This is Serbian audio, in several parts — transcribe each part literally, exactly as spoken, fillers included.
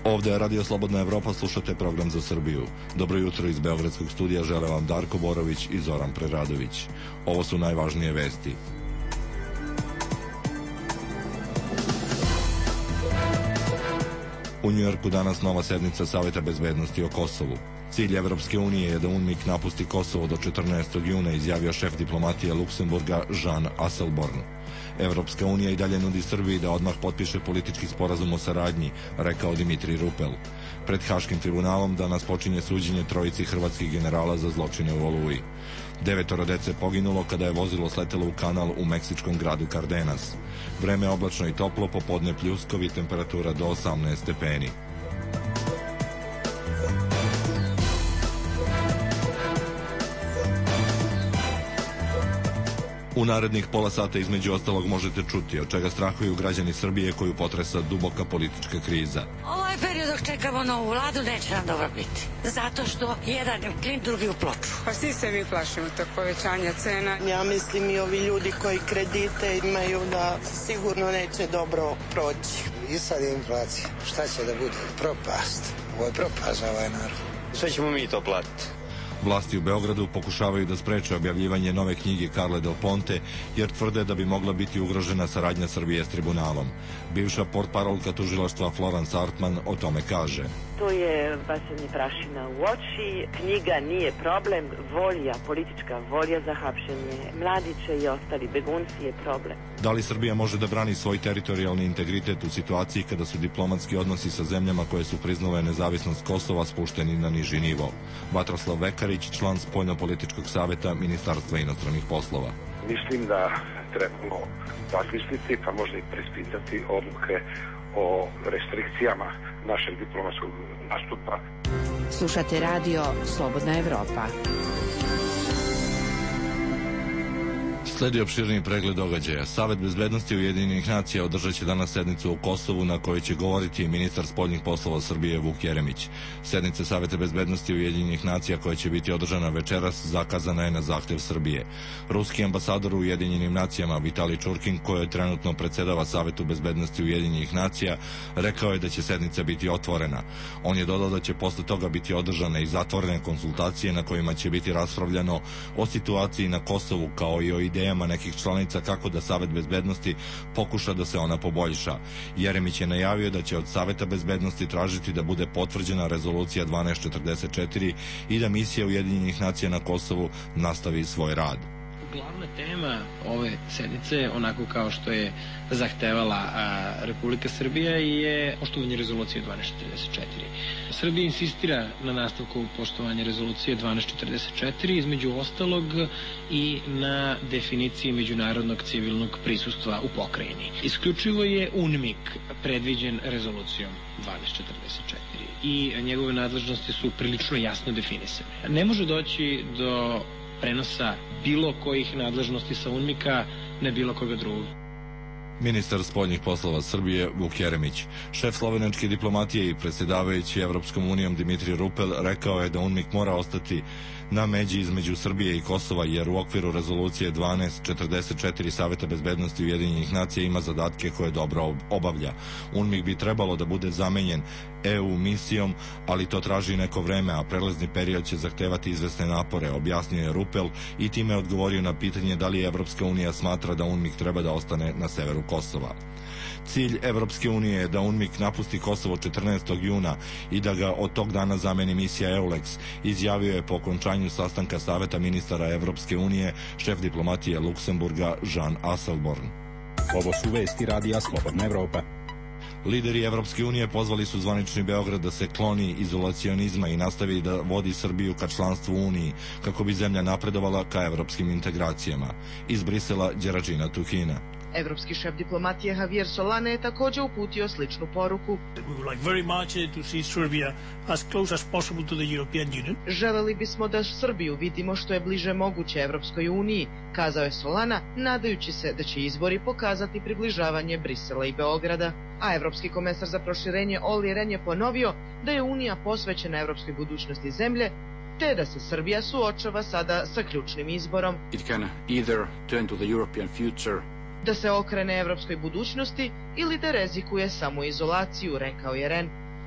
Ovde je Radio Slobodna Evropa, slušate program za Srbiju. Dobro jutro iz Beogradskog studija žele vam Darko Borović i Zoran Preradović. Ovo su najvažnije vesti. U Njujorku danas nova sednica Saveta bezbednosti o Kosovu. Cilj Evropske unije je da UNMIK napusti Kosovo do četrnaestog juna, izjavio šef diplomatije Luksemburga Jean Asselborn. Evropska unija i dalje nudi Srbiji da odmah potpiše politički sporazum o saradnji, rekao Dimitrij Rupel. Pred Haškim tribunalom danas počinje suđenje trojici hrvatskih generala za zločine u Oluji. Devetoro dece poginulo kada je vozilo sletelo u kanal u meksičkom gradu Cardenas. Vreme oblačno i toplo, popodne pljuskovi, temperatura do osamnaest stepeni. U narednih pola sata između ostalog možete čuti od čega strahuju građani Srbije koju potresa duboka politička kriza. Ovaj period dok čekamo novu vladu neće nam dobro biti. Zato što jedan je klin, drugi u ploču. Pa svi se mi plašimo tog povećanja cena. Ja mislim i ovi ljudi koji kredite imaju da sigurno neće dobro proći. I sad je inflacija. Šta će da bude? Propast. Ovo je propast za ovaj narod. Sve ćemo mi to platiti. Vlasti u Beogradu pokušavaju da spreče objavljivanje nove knjige Carle Del Ponte, jer tvrde da bi mogla biti ugrožena saradnja Srbije s tribunalom. Bivša portparolka tužilaštva Florence Artman o tome kaže: To je bacanje prašina u oči, knjiga nije problem, volja, politička volja za hapšenje mladića i ostali begunci je problem. Da li Srbija može da brani svoj teritorijalni integritet u situaciji kada su diplomatski odnosi sa zemljama koje su priznale nezavisnost Kosova spušteni na niži nivo? Vatroslav Vekarić, član Spoljno-političkog saveta Ministarstva inostranih poslova. Mislim da trebamo razmisliti, pa možda i preispitati odluke o restrikcijama našeg diplomatskog nastupa. Slušate radio Slobodna Evropa. Sledi opširniji pregled događaja. Savet bezbednosti Ujedinjenih nacija održat će danas sednicu o Kosovu na kojoj će govoriti ministar spoljnih poslova Srbije Vuk Jeremić. Sednica Saveta bezbednosti Ujedinjenih nacija koja će biti održana večeras zakazana je na zahtev Srbije. Ruski ambasador u Ujedinjenim nacijama Vitalij Čurkin, koji trenutno predsedava Savetu bezbednosti Ujedinjenih nacija, rekao je da će sednica biti otvorena. On je dodao da će posle toga biti održane i zatvorene konsultacije na kojima će biti raspravljano o situaciji na Kosovu kao i o idejama nekih članica kako da Savet bezbednosti pokuša da se ona poboljša. Jeremić je najavio da će od Saveta bezbednosti tražiti da bude potvrđena rezolucija dvanaest četrdeset četiri i da misija Ujedinjenih nacija na Kosovu nastavi svoj rad. Glavna tema ove sednice, onako kao što je zahtevala a, Republika Srbija, je poštovanje rezolucije dvanaest četrdeset četiri. Srbija insistira na nastavku poštovanja rezolucije dvanaest četrdeset četiri, između ostalog i na definiciji međunarodnog civilnog prisustva u pokrajini. Isključivo je UNMIK predviđen rezolucijom dvanaest četrdeset četiri i njegove nadležnosti su prilično jasno definisane. Ne može doći do prenosa bilo kojih nadležnosti sa UNMIK-a na bilo koga drugog. Ministar spoljnih poslova Srbije Vuk Jeremić. Šef slovenačke diplomatije i predsjedavajući Evropskom unijom Dimitrij Rupel rekao je da UNMIK mora ostati na međi između Srbije i Kosova, jer u okviru rezolucije dvanaest četrdeset četiri Saveta bezbednosti Ujedinjenih nacija ima zadatke koje dobro obavlja. UNMIK bi trebalo da bude zamenjen E U misijom, ali to traži neko vreme, a prelazni period će zahtevati izvesne napore, objasnio je Rupel i time odgovorio na pitanje da li Evropska unija smatra da UNMIK treba da ostane na severu Kosova. Cilj Evropske unije je da UNMIK napusti Kosovo četrnaestog juna i da ga od tog dana zameni misija EULEX, izjavio je po okončanju sastanka Saveta ministara Evropske unije šef diplomatije Luksemburga Jean Asselborn. Ovo su vesti radija Slobodna Evropa. Lideri Evropske unije pozvali su zvanični Beograd da se kloni izolacionizma i nastavi da vodi Srbiju ka članstvu u Uniji, kako bi zemlja napredovala ka evropskim integracijama. Iz Brisela, Đerađina Tuhina. Evropski šef diplomatije Javier Solana je takođe uputio sličnu poruku. Želeli bismo da Srbiju vidimo što je bliže moguće Evropskoj uniji, kazao je Solana, nadajući se da će izbori pokazati približavanje Brisela i Beograda. A evropski komesar za proširenje Olli Rehn je ponovio da je Unija posvećena evropskoj budućnosti zemlje, te da se Srbija suočava sada sa ključnim izborom. It can either turn to the European future, da se okrene evropskoj budućnosti ili da rezikuje samoizolaciju, rekao je Rehn.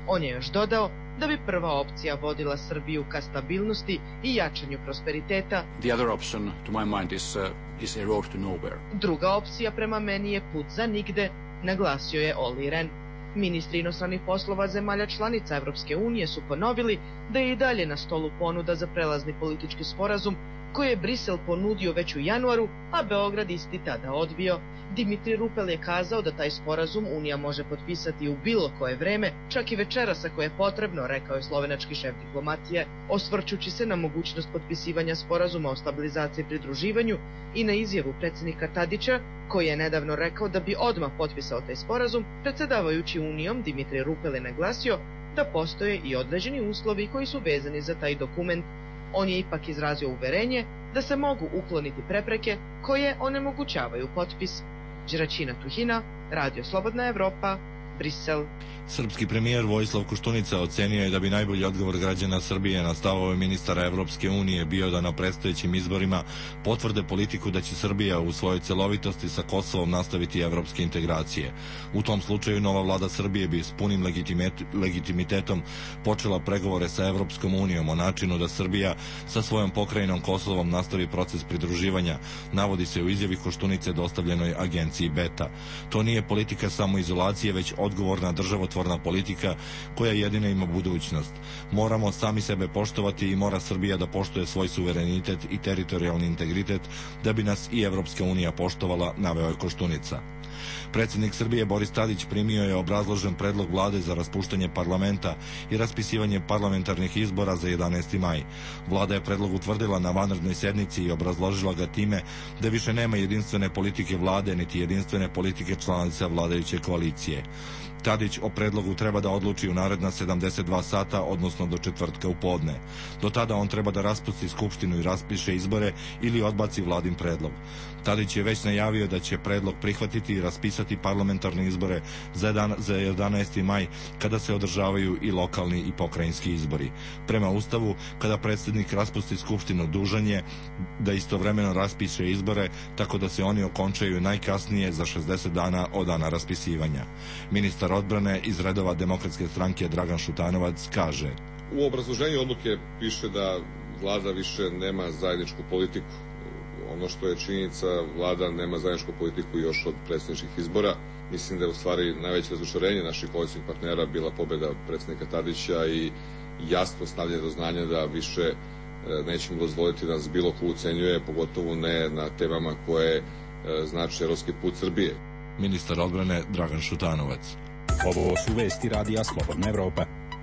On je još dodao da bi prva opcija vodila Srbiju ka stabilnosti i jačanju prosperiteta. The other option, to my mind, is, uh, is a road to nowhere. Druga opcija prema meni je put za nigde, naglasio je Olli Rehn. Ministri inostranih poslova zemalja članica Evropske unije su ponovili da je i dalje na stolu ponuda za prelazni politički sporazum koje je Brisel ponudio već u januaru, a Beograd isti tada odbio. Dimitri Rupel je kazao da taj sporazum Unija može potpisati u bilo koje vreme, čak i večeras ako je potrebno, rekao je slovenački šef diplomatije, osvrćući se na mogućnost potpisivanja sporazuma o stabilizaciji i pridruživanju i na izjavu predsjednika Tadića, koji je nedavno rekao da bi odmah potpisao taj sporazum. Predsjedavajući Unijom, Dimitri Rupel je naglasio da postoje i određeni uslovi koji su vezani za taj dokument. On je ipak izrazio uverenje da se mogu ukloniti prepreke koje onemogućavaju potpis. Đeraćina Tuhina, Radio Slobodna Evropa, Brisel. Srpski premijer Vojislav Koštunica ocenio je da bi najbolji odgovor građana Srbije na stavove ministara Evropske unije bio da na predstojećim izborima potvrde politiku da će Srbija u svojoj celovitosti sa Kosovom nastaviti evropske integracije. U tom slučaju nova vlada Srbije bi s punim legitimitetom počela pregovore sa Evropskom unijom o načinu da Srbija sa svojom pokrajinom Kosovom nastavi proces pridruživanja, navodi se u izjavi Koštunice dostavljenoj agenciji Beta. To nije politika samoizolacije, već odgovorna državotvorna politika koja jedina ima budućnost. Moramo sami sebe poštovati i mora Srbija da poštuje svoj suverenitet i teritorijalni integritet da bi nas i Evropska unija poštovala, naveo je Koštunica. Predsjednik Srbije Boris Tadić primio je obrazložen predlog vlade za raspuštanje parlamenta i raspisivanje parlamentarnih izbora za jedanaesti maj. Vlada je predlog utvrdila na vanrednoj sednici i obrazložila ga time da više nema jedinstvene politike vlade niti jedinstvene politike članica vladajuće koalicije. Tadić o predlogu treba da odluči u naredna sedamdeset dva sata, odnosno do četvrtka u podne. Do tada on treba da raspusti skupštinu i raspiše izbore ili odbaci vladin predlog. Tadić je već najavio da će predlog prihvatiti i raspisati parlamentarne izbore za jedanaesti maj, kada se održavaju i lokalni i pokrajinski izbori. Prema Ustavu, kada predsjednik raspusti skupštinu, dužan je da istovremeno raspiše izbore, tako da se oni okončaju najkasnije za šezdeset dana od dana raspisivanja. Ministar odbrane iz redova Demokratske stranke Dragan Šutanovac kaže: U obrazloženju odluke piše da vlada više nema zajedničku politiku. Ono što je činjenica, vlada nema zajedničku politiku još od predsjedničkih izbora. Mislim da je u stvari najveće razočarenje naših koalicijskih partnera bila pobjeda predsjednika Tadića i jasno stavljanje do znanja da više nećemo dozvoliti da nas bilo ko ucenjuje, pogotovo ne na temama koje znači evropski put Srbije. Ministar odbrane Dragan Šutanovac. Ovo su vesti Radija Slobodna Evropa.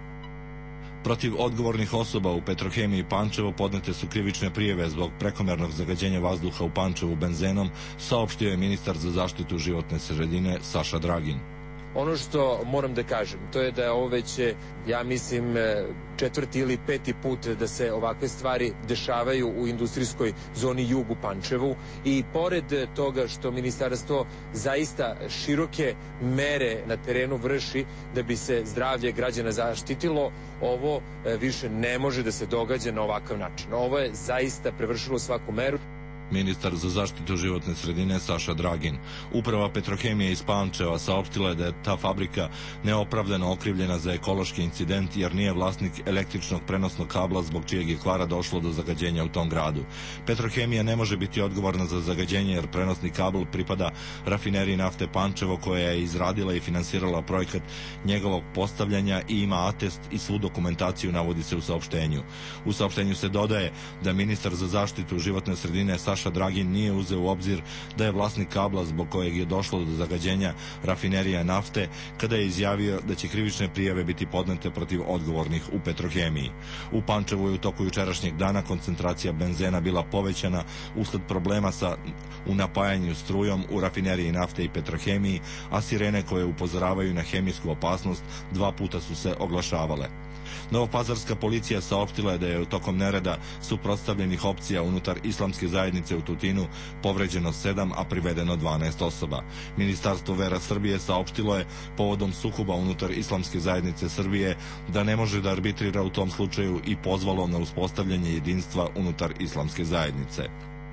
Protiv odgovornih osoba u Petrohemiji Pančevo podnete su krivične prijave zbog prekomernog zagađenja vazduha u Pančevu benzenom, saopštio je ministar za zaštitu životne sredine Saša Dragin. Ono što moram da kažem, to je da je ovo već, ja mislim, četvrti ili peti put da se ovakve stvari dešavaju u industrijskoj zoni Jug u Pančevu i pored toga što ministarstvo zaista široke mere na terenu vrši da bi se zdravlje građana zaštitilo, ovo više ne može da se događa na ovakav način. Ovo je zaista prevršilo svaku meru. Ministar za zaštitu životne sredine Saša Dragin. Uprava Petrohemije iz Pančeva saopštila je da je ta fabrika neopravdano okrivljena za ekološki incident jer nije vlasnik električnog prenosnog kabla zbog čijeg je kvara došlo do zagađenja u tom gradu. Petrohemija ne može biti odgovorna za zagađenje jer prenosni kabel pripada rafineriji nafte Pančevo koja je izradila i finansirala projekat njegovog postavljanja i ima atest i svu dokumentaciju, navodi se u saopštenju. U saopštenju se dodaje da ministar za zaštitu životne sredine Saša Dragin nije uzeo u obzir da je vlasnik kabla zbog kojeg je došlo do zagađenja rafinerija nafte kada je izjavio da će krivične prijave biti podnete protiv odgovornih u Petrohemiji. U Pančevu je u toku jučerašnjeg dana koncentracija benzena bila povećana usled problema sa u napajanju strujom u rafineriji nafte i Petrohemiji, a sirene koje upozoravaju na hemijsku opasnost dva puta su se oglašavale. Novopazarska policija saopštila je da je u tokom nereda suprotstavljenih opcija unutar islamske zajednice u Tutinu povređeno sedam, a privedeno dvanaest osoba. Ministarstvo vera Srbije saopštilo je povodom sukoba unutar islamske zajednice Srbije da ne može da arbitrira u tom slučaju i pozvalo na uspostavljanje jedinstva unutar islamske zajednice.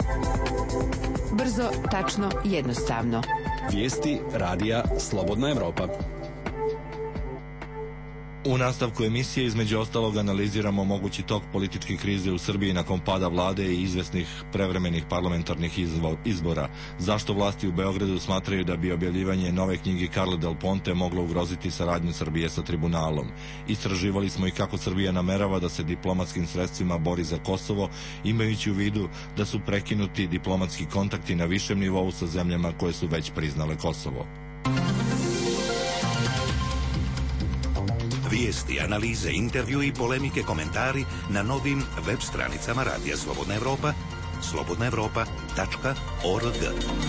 Brzo, tačno, jednostavno. Vijesti Radija Slobodna Evropa. U nastavku emisije između ostalog analiziramo mogući tok političke krize u Srbiji nakon pada vlade i izvesnih prevremenih parlamentarnih izbora. Zašto vlasti u Beogradu smatraju da bi objavljivanje nove knjige Carle Del Ponte moglo ugroziti saradnju Srbije sa tribunalom. Istraživali smo i kako Srbija namerava da se diplomatskim sredstvima bori za Kosovo, imajući u vidu da su prekinuti diplomatski kontakti na višem nivou sa zemljama koje su već priznale Kosovo. Vijesti, analize, intervju i polemike, komentari na novim web stranicama Radija Slobodna Evropa, slobodna evropa tačka org.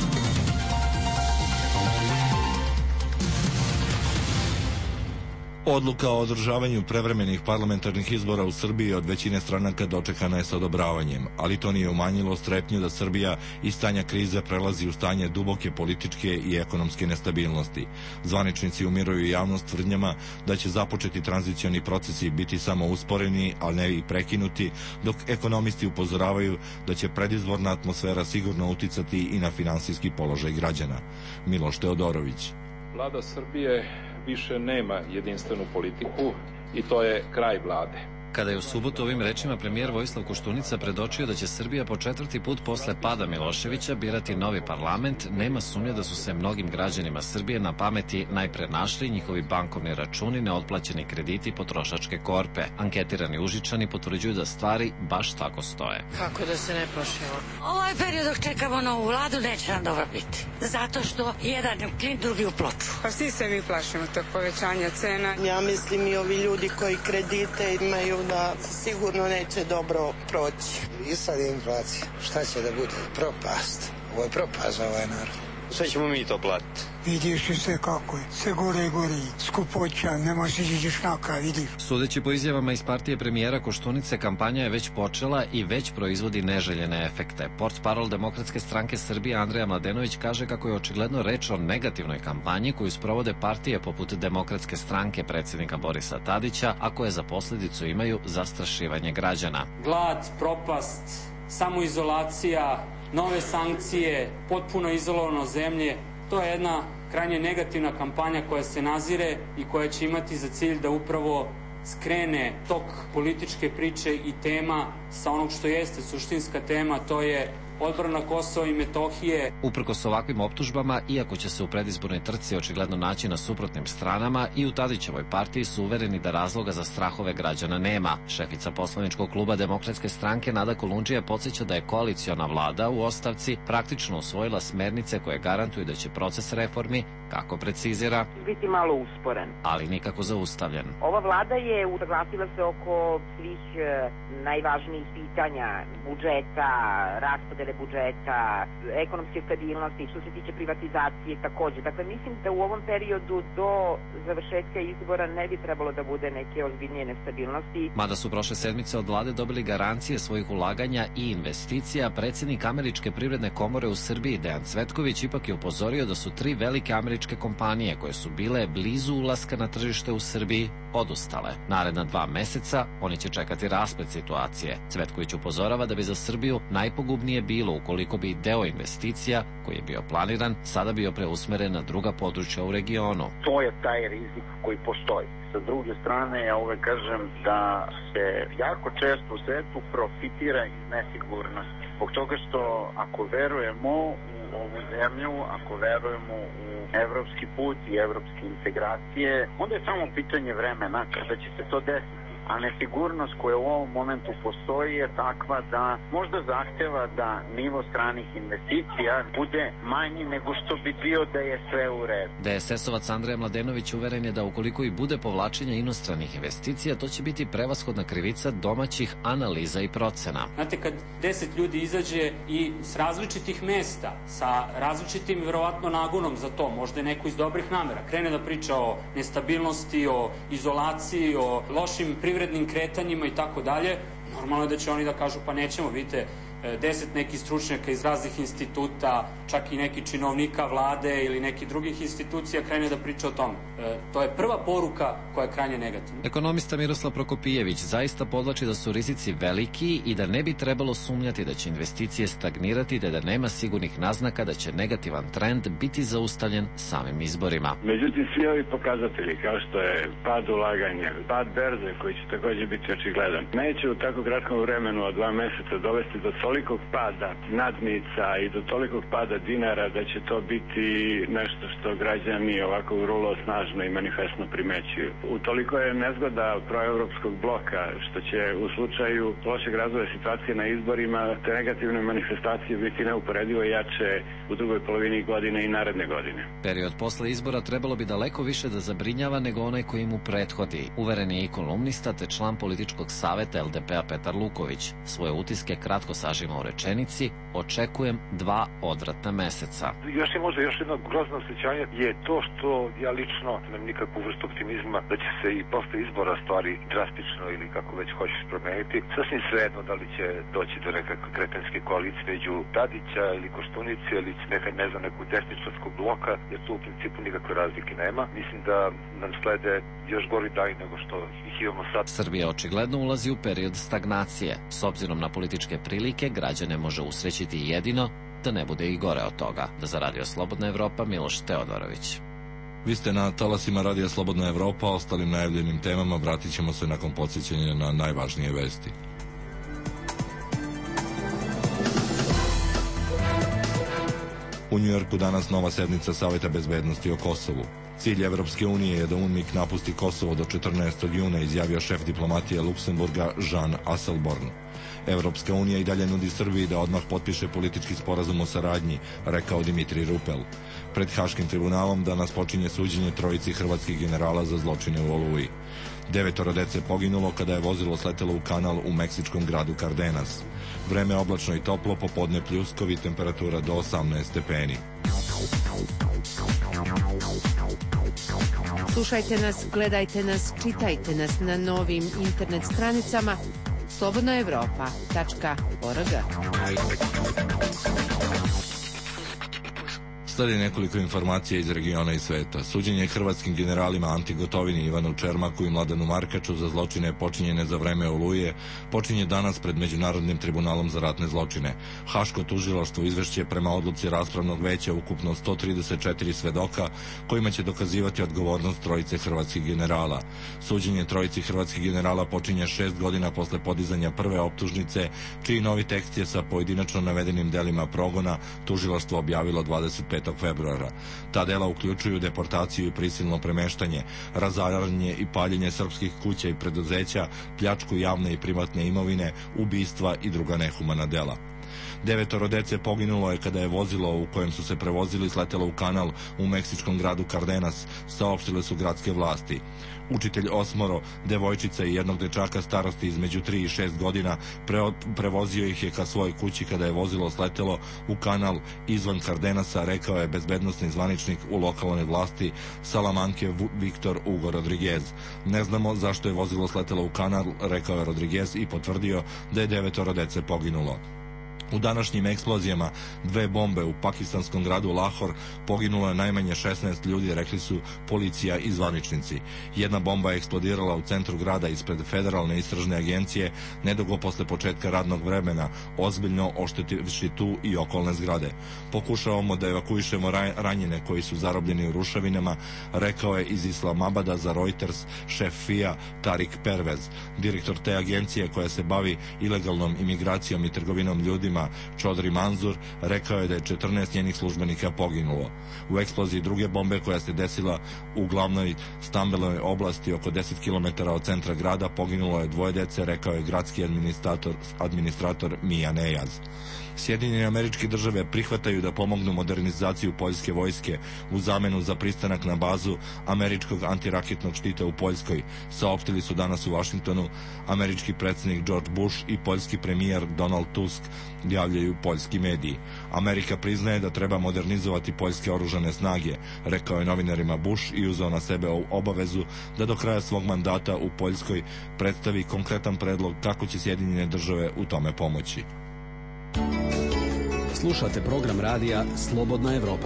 Odluka o održavanju prevremenih parlamentarnih izbora u Srbiji od većine stranaka dočekana je sa odobravanjem, ali to nije umanjilo strepnju da Srbija iz stanja krize prelazi u stanje duboke političke i ekonomske nestabilnosti. Zvaničnici umiruju javnost tvrdnjama da će započeti tranzicioni procesi biti samo usporeni, ali ne i prekinuti, dok ekonomisti upozoravaju da će predizborna atmosfera sigurno uticati i na finansijski položaj građana. Miloš Teodorović. Vlada Srbije više nema jedinstvenu politiku i to je kraj vlade. Kada je u subotu ovim rečima premijer Vojislav Koštunica predočio da će Srbija po četvrti put posle pada Miloševića birati novi parlament, nema sumnje da su se mnogim građanima Srbije na pameti najpre našli njihovi bankovni računi, neotplaćeni krediti i potrošačke korpe. Anketirani Užičani potvrđuju da stvari baš tako stoje. Kako da se ne plašimo? Ovaj period dok čekamo novu vladu neće nam dobro biti. Zato što jedan klin, drugi u ploču. Pa svi se mi plašimo tog povećanja cena. Ja mislim i ovi ljudi koji kredite imaju da sigurno neće dobro proći. I sad je inflacija. Šta će da bude? Propast. Ovo je propast za ovaj narod. Sve ćemo mi to platiti. Vidiš i sve kako je. Sve gore i gore. Skupoća, ne možeš ići šnaka, vidiš. Sudeći po izjavama iz partije premijera Koštunice, kampanja je već počela i već proizvodi neželjene efekte. Portparol Demokratske stranke Srbije Andreja Mladenović kaže kako je očigledno reč o negativnoj kampanji koju sprovode partije poput Demokratske stranke predsjednika Borisa Tadića, a koje za posledicu imaju zastrašivanje građana. Glad, propast, samoizolacija, nove sankcije, potpuno izolovano zemlje, to je jedna krajnje negativna kampanja koja se nazire i koja će imati za cilj da upravo skrene tok političke priče i tema sa onog što jeste suštinska tema, to je odbrana Kosova i Metohije. Uprkos ovakvim optužbama, iako će se u predizbornoj trci očigledno naći na suprotnim stranama, i u Tadićevoj partiji su uvereni da razloga za strahove građana nema. Šefica poslaničkog kluba Demokratske stranke Nada Kolundžija podsjeća da je koaliciona vlada u ostavci praktično usvojila smernice koje garantuju da će proces reformi, kako precizira, biti malo usporen, ali nikako zaustavljen. Ova vlada je usaglasila se oko svih e, najvažnijih pitanja budžeta, raspodele budžeta, ekonomske stabilnosti, što se tiče privatizacije takođe. Dakle, mislim da u ovom periodu do završetka izbora ne bi trebalo da bude neke ozbiljnije nestabilnosti. Mada su prošle sedmice od vlade dobili garancije svojih ulaganja i investicija, predsjednik Američke privredne komore u Srbiji Dejan Cvetković ipak je upozorio da su tri velike američke kompanije koje su bile blizu ulaska na tržište u Srbiji odustale. Naredna dva meseca oni će čekati rasplet situacije. Cvetković upozorava da bi za Srbiju najpogubnije bilo ukoliko bi deo investicija koji je bio planiran sada bio preusmeren na druga područja u regionu. To je taj rizik koji postoji. Sa druge strane, ja uvek kažem da se jako često u svetu profitira iz nesigurnosti. Zbog toga što ako verujemo u ovu zemlju, ako verujemo u evropski put i evropske integracije, onda je samo pitanje vremena kada će se to desiti. A nesigurnost koja u ovom momentu postoji je takva da možda zahteva da nivo stranih investicija bude manji nego što bi bio da je sve u redu. D S S-ovac Andreja Mladenović uveren je da ukoliko i bude povlačenja inostranih investicija, to će biti prevashodna krivica domaćih analiza i procena. Znate, kad deset ljudi izađe i s različitih mesta, sa različitim verovatno nagonom za to, možda je neko iz dobrih namera, krene da priča o nestabilnosti, o izolaciji, o lošim privrednim kretanjima i tako dalje, normalno je da će oni da kažu pa nećemo, vidite, deset nekih stručnjaka iz raznih instituta, čak i neki činovnika vlade ili nekih drugih institucija krene da priča o tome. To je prva poruka koja je krajnje negativna. Ekonomista Miroslav Prokopijević zaista podlači da su rizici veliki i da ne bi trebalo sumnjati da će investicije stagnirati, te da nema sigurnih naznaka da će negativan trend biti zaustavljen samim izborima. Međutim, svi ovi pokazatelji, kao što je pad ulaganja, pad berze, koji će također biti očigledan, neće u tako kratkom vremenu od dva meseca dovesti do tolikog pada nadnica i do tolikog pada dinara da će to biti nešto što građani ovako vrlo snažno i manifestno primećuju. Utoliko je nezgoda proevropskog bloka što će u slučaju lošeg razvoja situacije na izborima te negativne manifestacije biti neuporedivo jače u drugoj polovini godine i naredne godine. Period posle izbora trebalo bi daleko više da zabrinjava nego onaj koji mu prethodi. Uveren je i kolumnista te član političkog saveta el de pe-a Petar Luković. Svoje utiske kratko sažima u rečenici: očekujem dva odvratna meseca. Još je možda još jedno grozno osjećanje je to što ja lično nemam nikakvu vrstu optimizma da će se i posle izbora stvari drastično ili kako već hoćeš promeniti. Sasvim svejedno da li će doći do nekakve kretenske koalicije među Tadića ili Koštunice ili nekad ne znam nekog desničarskog bloka, jer tu u principu nikakve razlike nema. Mislim da nam slede još gori dani nego što ih imamo sad. Srbija očigledno ulazi u period stagnacije. S obzirom na političke prilike, građane može usrećiti jedino da ne bude i gore od toga. Da za Radio Slobodna Evropa, Miloš Teodorović. Vi ste na talasima Radija Slobodna Evropa, ostalim najavljenim temama vratit ćemo se nakon podsjećanja na najvažnije vesti. U Njujorku danas nova sednica Saveta bezbednosti o Kosovu. Cilj Evropske unije je da UNMIK napusti Kosovo do četrnaestog juna, izjavio šef diplomatije Luksemburga Jean Asselborn. Evropska unija i dalje nudi Srbiji da odmah potpiše politički sporazum o saradnji, rekao Dimitrij Rupel. Pred Haškim tribunalom danas počinje suđenje trojici hrvatskih generala za zločine u Oluji. Devetoro dece poginulo kada je vozilo sletelo u kanal u meksičkom gradu Cardenas. Vreme oblačno i toplo, popodne pljuskovi, temperatura do osamnaest stepeni. Slušajte nas, gledajte nas, čitajte nas na novim internet stranicama slobodna evropa tačka org. Sledi nekoliko informacija iz regiona i sveta. Suđenje hrvatskim generalima Anti Gotovini, Ivanu Čermaku i Mladenu Markaču za zločine počinjene za vreme Oluje počinje danas pred Međunarodnim tribunalom za ratne zločine. Haško tužilaštvo izvešće prema odluci raspravnog veća ukupno sto trideset četiri svedoka kojima će dokazivati odgovornost trojice hrvatskih generala. Suđenje trojici hrvatskih generala počinje šest godina posle podizanja prve optužnice, čiji novi tekst je sa pojedinačno navedenim delima progona tužilaštvo objavilo dvadeset petog februara. Ta dela uključuju deportaciju i prisilno premeštanje, razaranje i paljenje srpskih kuća i preduzeća, pljačku javne i privatne imovine, ubistva i druga nehumana dela. Devetoro dece poginulo je kada je vozilo u kojem su se prevozili sletelo u kanal u meksičkom gradu Cardenas, saopštile su gradske vlasti. Učitelj osmoro, devojčica i jednog dečaka starosti između tri i šest godina pre, prevozio ih je ka svojoj kući kada je vozilo sletelo u kanal izvan Cardenasa, rekao je bezbednosni zvaničnik u lokalnoj vlasti Salamanke Viktor Hugo Rodriguez. Ne znamo zašto je vozilo sletelo u kanal, rekao je Rodriguez i potvrdio da je devetoro dece poginulo. U današnjim eksplozijama dve bombe u pakistanskom gradu Lahor poginulo je najmanje šesnaest ljudi, rekli su policija i zvaničnici. Jedna bomba je eksplodirala u centru grada ispred Federalne istražne agencije nedugo posle početka radnog vremena, ozbiljno oštetivši tu i okolne zgrade. Pokušavamo da evakuišemo ranjene koji su zarobljeni u ruševinama, rekao je iz Islamabada za Reuters šef F I A Tarik Pervez. Direktor te agencije koja se bavi ilegalnom imigracijom i trgovinom ljudima Čodri Manzur rekao je da je četrnaest njenih službenika poginulo. U eksploziji druge bombe koja se desila u glavnoj stambenoj oblasti oko deset kilometara od centra grada poginulo je dvoje dece, rekao je gradski administrator, administrator Mija Nejaz. Sjedinjene Američke Države prihvataju da pomognu modernizaciju poljske vojske u zamenu za pristanak na bazu američkog antiraketnog štita u Poljskoj, saopštili su danas u Vašingtonu američki predsjednik George Bush i poljski premijer Donald Tusk, javljaju poljski mediji. Amerika priznaje da treba modernizovati poljske oružane snage, rekao je novinarima Bush i uzeo na sebe obavezu da do kraja svog mandata u Poljskoj predstavi konkretan predlog kako će Sjedinjene Države u tome pomoći. Slušate program radija Slobodna Evropa.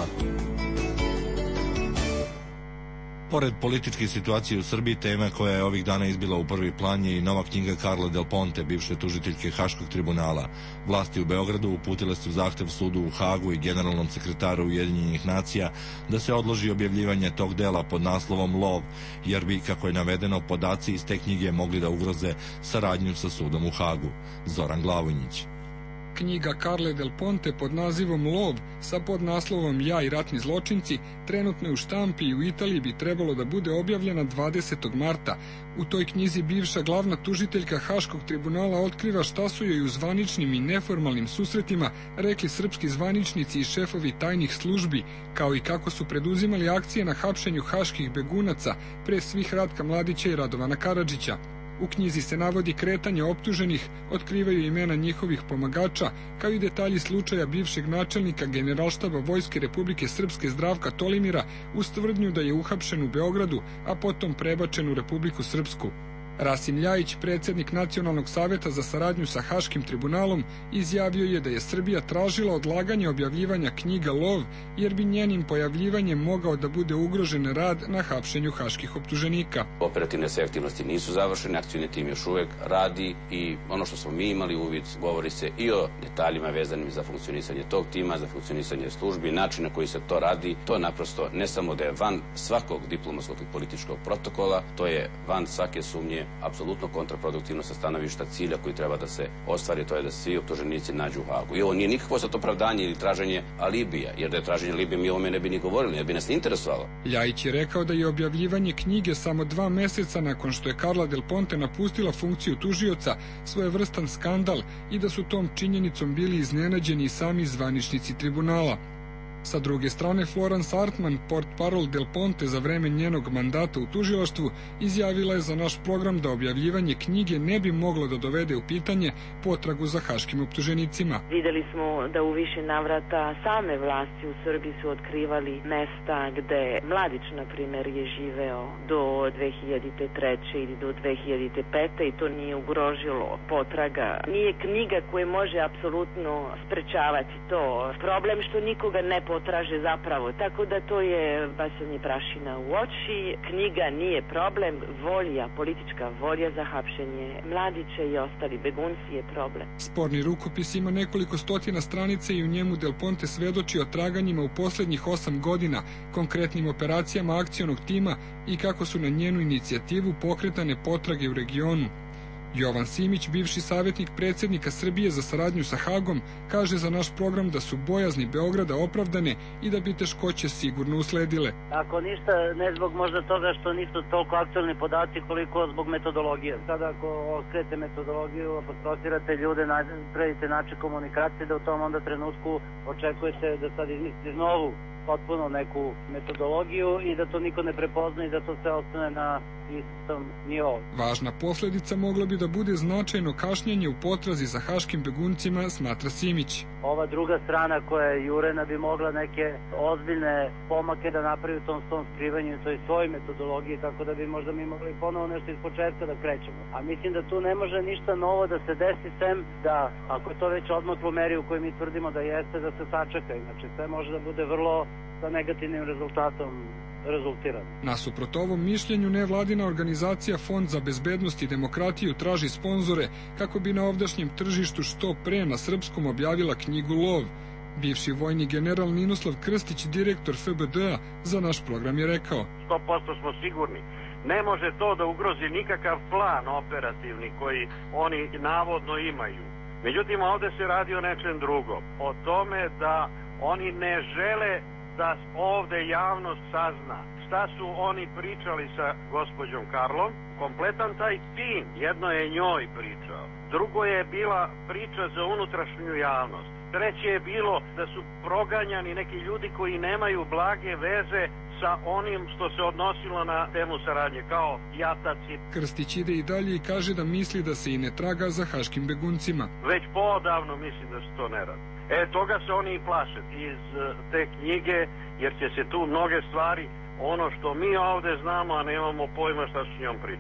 Pored političke situacije u Srbiji, tema koja je ovih dana izbila u prvi plan je i nova knjiga Carle Del Ponte, bivše tužiteljke Haškog tribunala. Vlasti u Beogradu uputile su zahtev sudu u Hagu i generalnom sekretaru Ujedinjenih nacija da se odloži objavljivanje tog dela pod naslovom Lov, jer bi, kako je navedeno, podaci iz te knjige mogli da ugroze saradnju sa sudom u Hagu. Zoran Glavonjić. Knjiga Carle Del Ponte pod nazivom Lov sa podnaslovom Ja i ratni zločinci trenutno je u štampi i u Italiji bi trebalo da bude objavljena dvadesetog marta. U toj knjizi bivša glavna tužiteljka Haškog tribunala otkriva šta su joj u zvaničnim i neformalnim susretima rekli srpski zvaničnici i šefovi tajnih službi, kao i kako su preduzimali akcije na hapšenju haških begunaca, pre svih Ratka Mladića i Radovana Karadžića. U knjizi se navodi kretanje optuženih, otkrivaju imena njihovih pomagača, kao i detalji slučaja bivšeg načelnika Generalštaba Vojske Republike Srpske Zdravka Tolimira uz tvrdnju da je uhapšen u Beogradu, a potom prebačen u Republiku Srpsku. Rasim Ljajić, predsjednik Nacionalnog saveta za saradnju sa Haškim tribunalom, izjavio je da je Srbija tražila odlaganje objavljivanja knjiga Lov, jer bi njenim pojavljivanjem mogao da bude ugrožen rad na hapšenju haških optuženika. Operativne sve aktivnosti nisu završene, akcioni tim još uvek radi i ono što smo mi imali uvid, govori se i o detaljima vezanim za funkcionisanje tog tima, za funkcionisanje službi, način na koji se to radi. To naprosto ne samo da je van svakog diplomatskog i političkog protokola, to je van svake sumnje apsolutno kontraproduktivno sa stanovišta cilja koji treba da se ostvari, to je da svi optuženici nađu u Hagu. I ovo nije nikakvo sad opravdanje ili traženje alibija, jer da je traženje alibija mi o ovome ne bi ni govorili, ne bi nas interesovalo. Ljajić je rekao da je objavljivanje knjige samo dva meseca nakon što je Carla Del Ponte napustila funkciju tužioca svojevrstan skandal i da su tom činjenicom bili iznenađeni i sami zvaničnici tribunala. Sa druge strane, Florence Artman, portparol Del Ponte za vreme njenog mandata u tužilaštvu, izjavila je za naš program da objavljivanje knjige ne bi moglo da dovede u pitanje potragu za haškim optuženicima. Videli smo da u više navrata same vlasti u Srbiji su otkrivali mesta gde Mladić, na primer, je živeo do dve hiljade treće ili do dve hiljade pete i to nije ugrožilo potraga. Nije knjiga koja može apsolutno sprečavati to. Problem što nikoga ne potraže zapravo, tako da to je bacanje prašina u oči. Knjiga nije problem, volja, politička volja za hapšenje Mladića i ostali begunci je problem. Sporni rukopis ima nekoliko stotina stranica i u njemu Del Ponte svedoči o traganjima u posljednjih osam godina, konkretnim operacijama akcionog tima i kako su na njenu inicijativu pokretane potrage u regionu. Jovan Simić, bivši savjetnik predsjednika Srbije za saradnju sa Hagom, kaže za naš program da su bojazni Beograda opravdane i da bi teškoće sigurno usledile. Ako ništa, ne zbog možda toga što nisu toliko aktualni podaci koliko zbog metodologije. Sada ako okrete metodologiju, apostrofirate ljude, predite način komunikacije, da u tom onda trenutku očekujete da sad izmislite novu potpuno neku metodologiju i da to niko ne prepozna i da to sve ostane na istom nivou. Važna posljedica mogla bi da bude značajno kašnjenje u potrazi za haškim beguncima, smatra Simić. Ova druga strana koja je jurena bi mogla neke ozbiljne pomake da napravi u tom svom skrivanju i toj svojoj metodologiji, tako da bi možda mi mogli ponovo nešto iz početka da krećemo. A mislim da tu ne može ništa novo da se desi, sem da, ako je to već odmaklo meri u kojoj mi tvrdimo da jeste, da se sačeka. Znači, sve može da bude vrlo sa negativnim rezultatom rezultirano. Nasuprot ovom mišljenju, nevladina organizacija Fond za bezbednost i demokratiju traži sponzore kako bi na ovdašnjem tržištu što pre na srpskom objavila knjigu Lov. Bivši vojni general Ninoslav Krstić, direktor F B D-a, za naš program je rekao: sto posto smo sigurni. Ne može to da ugrozi nikakav plan operativni koji oni navodno imaju. Međutim, ovde se radi o nečem drugom. O tome da oni ne žele da ovde javnost sazna šta su oni pričali sa gospođom Karlom. Kompletan taj tim, jedno je njoj pričao, drugo je bila priča za unutrašnju javnost, treće je bilo da su proganjani neki ljudi koji nemaju blage veze sa onim što se odnosilo na temu saradnje, kao jataci. Krstić ide i dalje i kaže da misli da se i ne traga za haškim beguncima. Već poodavno mislim da se to ne radi. E, toga se oni i plaše iz te knjige, jer će se tu mnoge stvari, ono što mi ovde znamo, a nemamo pojma šta su s njom pričali.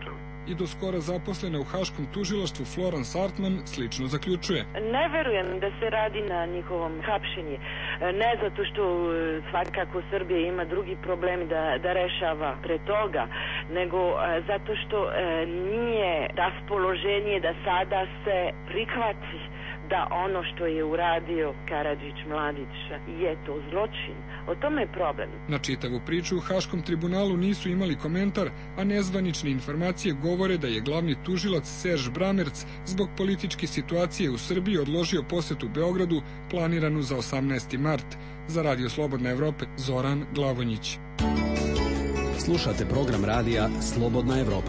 i do skora zaposlena u Haškom tužilaštvu Florence Artman slično zaključuje. Ne verujem da se radi na njihovom hapšenju. Ne zato što svakako Srbija ima drugi problemi da, da rešava pre toga, nego zato što nije raspoloženje da sada se prihvati da ono što je uradio Karadžić Mladić je to zločin. O tome je problem. Na čitavu priču u Haškom tribunalu nisu imali komentar, a nezvanične informacije govore da je glavni tužilac Serž Bramerc zbog političke situacije u Srbiji odložio posetu Beogradu planiranu za osamnaesti mart. Za Radio Slobodna Evropa, Zoran Glavonjić. Slušate program radija Slobodna Evropa.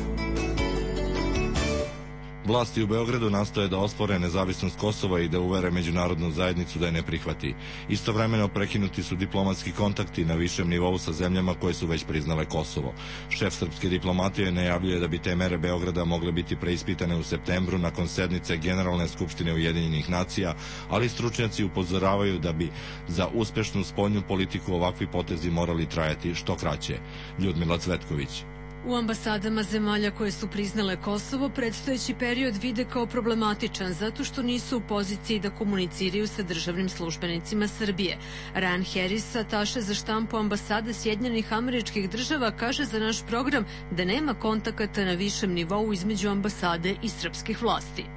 Vlasti u Beogradu nastoje da ospore nezavisnost Kosova i da uvere međunarodnu zajednicu da je ne prihvati. Istovremeno prekinuti su diplomatski kontakti na višem nivou sa zemljama koje su već priznale Kosovo. Šef srpske diplomatije najavljuje da bi te mere Beograda mogle biti preispitane u septembru nakon sednice Generalne skupštine Ujedinjenih nacija, ali stručnjaci upozoravaju da bi za uspešnu spoljnu politiku ovakvi potezi morali trajati što kraće. Ljudmila Cvetković. U ambasadama zemalja koje su priznale Kosovo predstojeći period vide kao problematičan zato što nisu u poziciji da komuniciraju sa državnim službenicima Srbije. Ryan Harris, ataše za štampu ambasade Sjedinjenih Američkih Država, kaže za naš program da nema kontakata na višem nivou između ambasade i srpskih vlasti.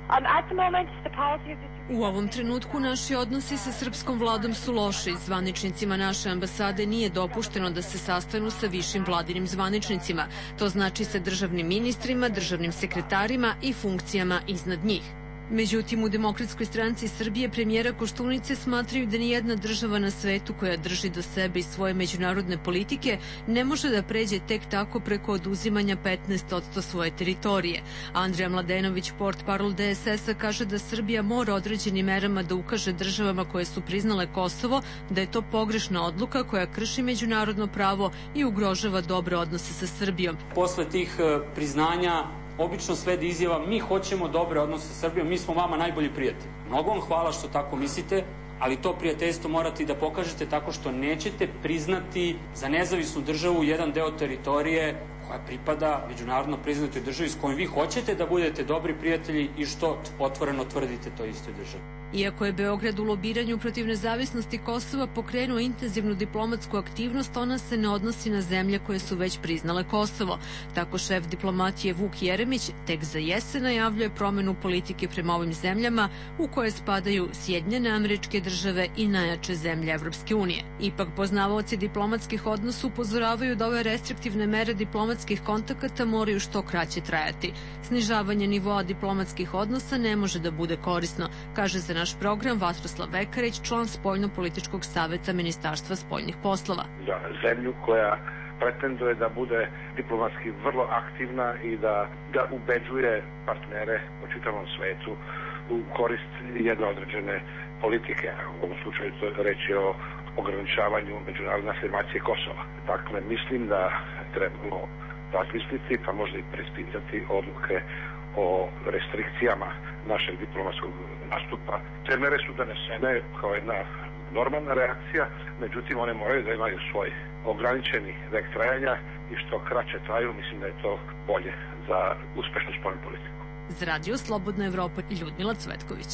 U ovom trenutku naši odnosi sa srpskom vladom su loši. Zvaničnicima naše ambasade nije dopušteno da se sastanu sa višim vladinim zvaničnicima. To znači sa državnim ministrima, državnim sekretarima i funkcijama iznad njih. Međutim, u Demokratskoj stranci Srbije premijera Koštunice smatraju da nijedna država na svetu koja drži do sebe i svoje međunarodne politike ne može da pređe tek tako preko oduzimanja petnaest posto svoje teritorije. Andrija Mladenović, portparol D S S-a, kaže da Srbija mora određenim merama da ukaže državama koje su priznale Kosovo da je to pogrešna odluka koja krši međunarodno pravo i ugrožava dobre odnose sa Srbijom. Posle tih priznanja obično sledi izjava mi hoćemo dobre odnose sa Srbijom, mi smo vama najbolji prijatelji. Mnogo vam hvala što tako mislite, ali to prijateljstvo morate i da pokažete tako što nećete priznati za nezavisnu državu jedan deo teritorije koja pripada međunarodno priznatoj državi s kojom vi hoćete da budete dobri prijatelji i što otvoreno tvrdite toj istoj državi. Iako je Beograd u lobiranju protiv nezavisnosti Kosova pokrenuo intenzivnu diplomatsku aktivnost, ona se ne odnosi na zemlje koje su već priznale Kosovo. Tako šef diplomatije Vuk Jeremić tek za jesen najavljuje promenu politike prema ovim zemljama u koje spadaju Sjedinjene Američke Države i najjače zemlje Evropske unije. Ipak poznavaoci diplomatskih odnosa upozoravaju da ove restriktivne mere diplomatskih kontakata moraju što kraće trajati. Snižavanje nivoa diplomatskih odnosa ne može da bude korisno, kaže za naš program Vatroslav Vekarić, član Spoljno-političkog saveta Ministarstva spoljnih poslova. Za zemlju koja pretenduje da bude diplomatski vrlo aktivna i da, da ubeđuje partnere po čitavom svetu u korist jedne određene politike. U ovom slučaju to reći o ograničavanju međunarodne afirmacije Kosova. Dakle, mislim da trebamo razmisliti, pa možda i preispitati odluke o restrikcijama našeg diplomatskog nastupa. Te mere su donesene kao jedna normalna reakcija, međutim one moraju da imaju svoj ograničeni vek trajanja i što kraće traju, mislim da je to bolje za uspešnu spoljnu politiku. Za Radio Slobodna Evropa, Ljudmila Cvetković.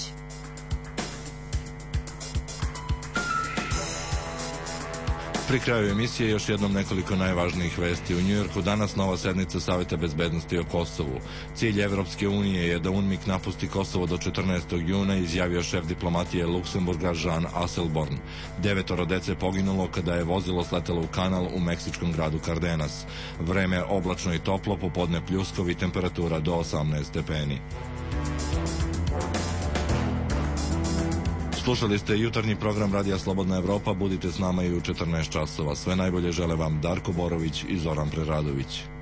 Pri kraju emisije još jednom nekoliko najvažnijih vesti. U Njujorku danas nova sednica Saveta bezbednosti o Kosovu. Cilj Evropske unije je da UNMIK napusti Kosovo do četrnaestog juna, izjavio šef diplomatije Luksemburga Jean Asselborn. Devetoro dece poginulo kada je vozilo sletelo u kanal u meksičkom gradu Cardenas. Vreme oblačno i toplo, popodne pljuskovi, temperatura do osamnaest stepeni. Slušali ste jutarnji program Radija Slobodna Evropa. Budite s nama i u četrnaest časova. Sve najbolje žele vam Darko Borović i Zoran Preradović.